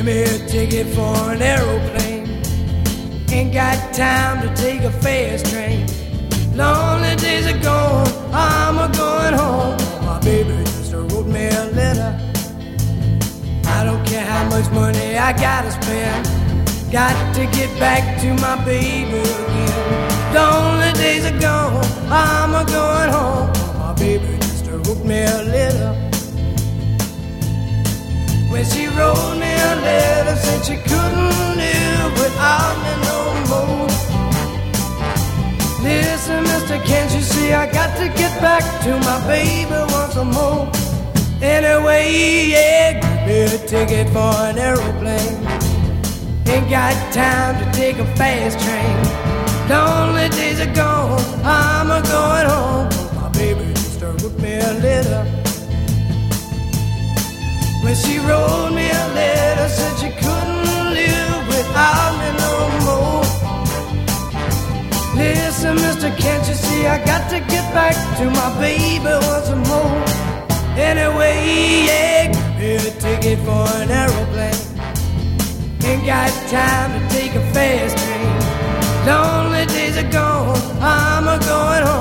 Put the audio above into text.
me a ticket for an aeroplane. Ain't got time to take a fast train. Lonely days are gone, I'm a-going home. My baby just wrote me a letter. I don't care how much money I gotta spend. Got to get back to my baby again. Lonely days are gone, I'm a-going home. My baby just wrote me a letter. When she wrote me a letter, said she couldn't live without me no more. Listen, mister, can't you see I got to get back to my baby once more? Anyway, yeah, give me a ticket for an aeroplane. Ain't got time to take a fast train. Lonely days are gone, I'm a-going home. My baby just wrote me a letter. When she wrote me a letter, said she couldn't live without me no more. Listen, mister, can't you see I got to get back to my baby once more? Anyway, yeah, give me a ticket for an aeroplane. Ain't got time to take a fast train. Lonely days are gone, I'm a-going home.